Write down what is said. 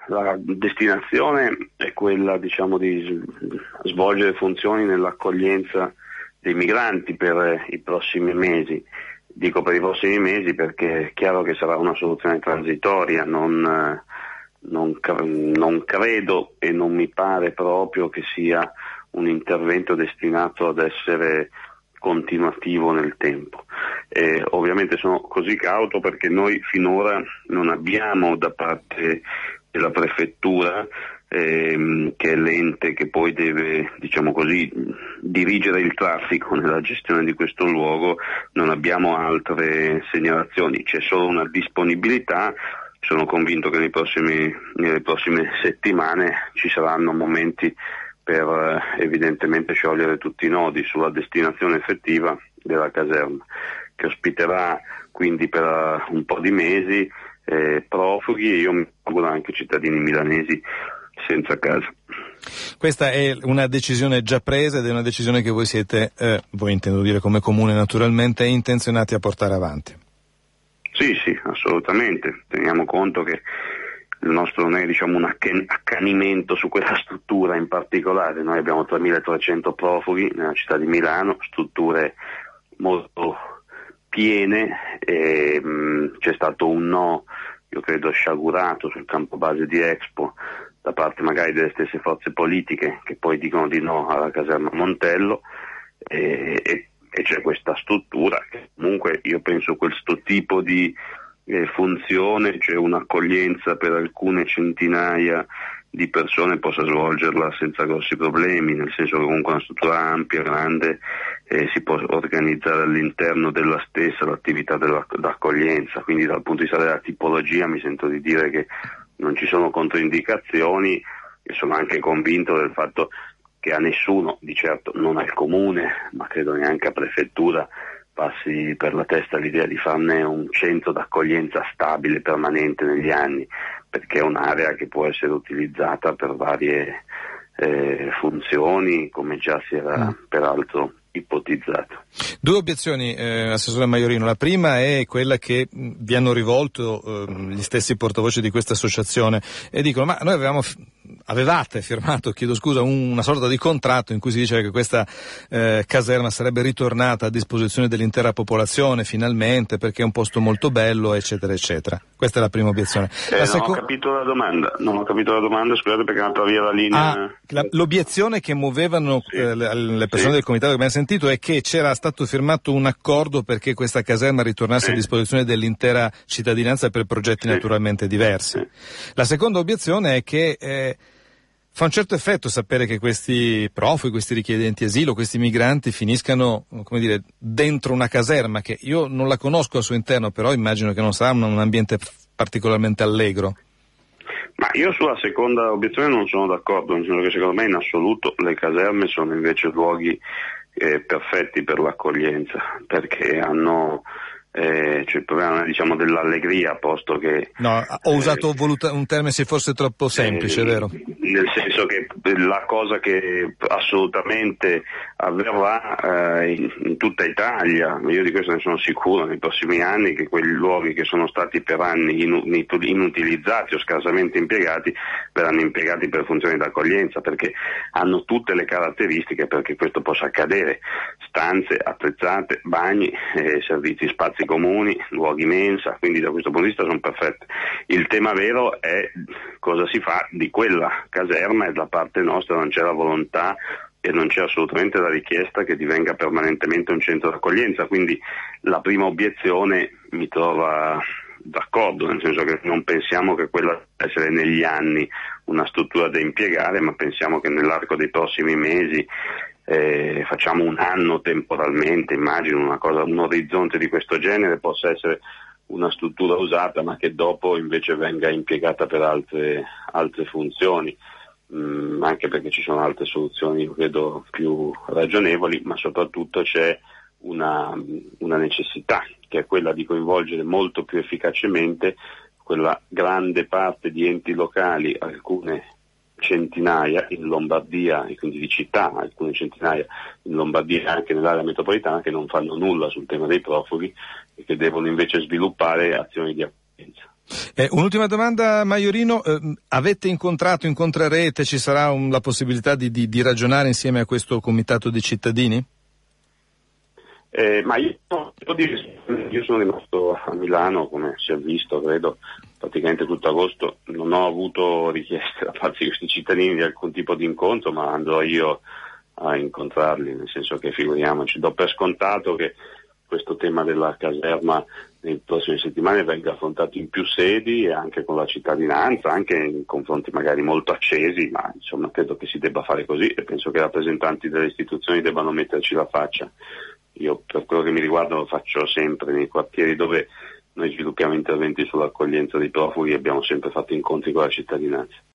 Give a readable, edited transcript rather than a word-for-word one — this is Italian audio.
la destinazione è quella, diciamo, di svolgere funzioni nell'accoglienza dei migranti per i prossimi mesi. Dico per i prossimi mesi perché è chiaro che sarà una soluzione transitoria, non credo e non mi pare proprio che sia un intervento destinato ad essere continuativo nel tempo. Ovviamente sono così cauto perché noi finora non abbiamo da parte della prefettura, che è l'ente che poi deve, diciamo così, dirigere il traffico nella gestione di questo luogo, non abbiamo altre segnalazioni, c'è solo una disponibilità. Sono convinto che nelle prossime settimane ci saranno momenti per evidentemente sciogliere tutti i nodi sulla destinazione effettiva della caserma, che ospiterà quindi per un po' di mesi profughi e io mi auguro anche cittadini milanesi senza casa. Questa è una decisione già presa ed è una decisione che voi siete, voi intendo dire come comune naturalmente, intenzionati a portare avanti. Sì, assolutamente. Teniamo conto che il nostro non è, diciamo, un accanimento su quella struttura in particolare. Noi abbiamo 3.300 profughi nella città di Milano, strutture molto piene, e c'è stato un no, io credo sciagurato, sul campo base di Expo da parte magari delle stesse forze politiche che poi dicono di no alla caserma Montello, e c'è questa struttura che comunque io penso questo tipo di funzione, cioè un'accoglienza per alcune centinaia di persone, possa svolgerla senza grossi problemi, nel senso che comunque è una struttura ampia, grande, si può organizzare all'interno della stessa l'attività d'accoglienza, quindi dal punto di vista della tipologia mi sento di dire che non ci sono controindicazioni e sono anche convinto del fatto che a nessuno, di certo non al comune, ma credo neanche a prefettura, passi per la testa l'idea di farne un centro d'accoglienza stabile, permanente negli anni, perché è un'area che può essere utilizzata per varie funzioni, come già si era peraltro ipotizzato. Due obiezioni, Assessore Maiorino. La prima è quella che vi hanno rivolto gli stessi portavoce di questa associazione e dicono: ma noi avevate firmato, una sorta di contratto in cui si diceva che questa caserma sarebbe ritornata a disposizione dell'intera popolazione finalmente perché è un posto molto bello, eccetera eccetera. Questa è la prima obiezione. Non ho capito la domanda, scusate, perché è andata via la linea. L'obiezione che muovevano le persone del comitato che abbiamo sentito è che c'era stato firmato un accordo perché questa caserma ritornasse a disposizione dell'intera cittadinanza per progetti naturalmente diversi. La seconda obiezione è che fa un certo effetto sapere che questi profughi, questi richiedenti asilo, questi migranti finiscano, come dire, dentro una caserma che io non la conosco al suo interno, però immagino che non sarà un ambiente particolarmente allegro. Ma io sulla seconda obiezione non sono d'accordo, nel senso che secondo me in assoluto le caserme sono invece luoghi perfetti per l'accoglienza, perché hanno cioè il problema, diciamo, dell'allegria, posto che ho usato un termine se forse troppo semplice, vero? Nel senso che la cosa che assolutamente avverrà in tutta Italia, io di questo ne sono sicuro, nei prossimi anni, che quei luoghi che sono stati per anni inutilizzati o scarsamente impiegati verranno impiegati per funzioni d'accoglienza, perché hanno tutte le caratteristiche perché questo possa accadere: stanze attrezzate, bagni, servizi, spazi comuni, luoghi mensa, quindi da questo punto di vista sono perfette. Il tema vero è cosa si fa di quella caserma, e da parte nostra non c'è la volontà e non c'è assolutamente la richiesta che divenga permanentemente un centro d'accoglienza, quindi la prima obiezione mi trova d'accordo, nel senso che non pensiamo che quella debba essere negli anni una struttura da impiegare, ma pensiamo che nell'arco dei prossimi mesi, facciamo un anno temporalmente, immagino un orizzonte di questo genere, possa essere una struttura usata, ma che dopo invece venga impiegata per altre funzioni, anche perché ci sono altre soluzioni, credo, più ragionevoli, ma soprattutto c'è una necessità, che è quella di coinvolgere molto più efficacemente quella grande parte di enti locali, alcune centinaia in Lombardia, e quindi di città, alcune centinaia in Lombardia e anche nell'area metropolitana, che non fanno nulla sul tema dei profughi e che devono invece sviluppare azioni di accoglienza. Un'ultima domanda, Maiorino, incontrerete, ci sarà la possibilità di ragionare insieme a questo comitato di cittadini? Ma io sono rimasto a Milano, come si è visto, credo, praticamente tutto agosto. Non ho avuto richieste da parte di questi cittadini di alcun tipo di incontro, ma andrò io a incontrarli, nel senso che, figuriamoci, do per scontato che questo tema della caserma nelle prossime settimane venga affrontato in più sedi e anche con la cittadinanza, anche in confronti magari molto accesi, ma insomma credo che si debba fare così e penso che i rappresentanti delle istituzioni debbano metterci la faccia. Io, per quello che mi riguarda, lo faccio sempre nei quartieri dove noi sviluppiamo interventi sull'accoglienza dei profughi, abbiamo sempre fatto incontri con la cittadinanza.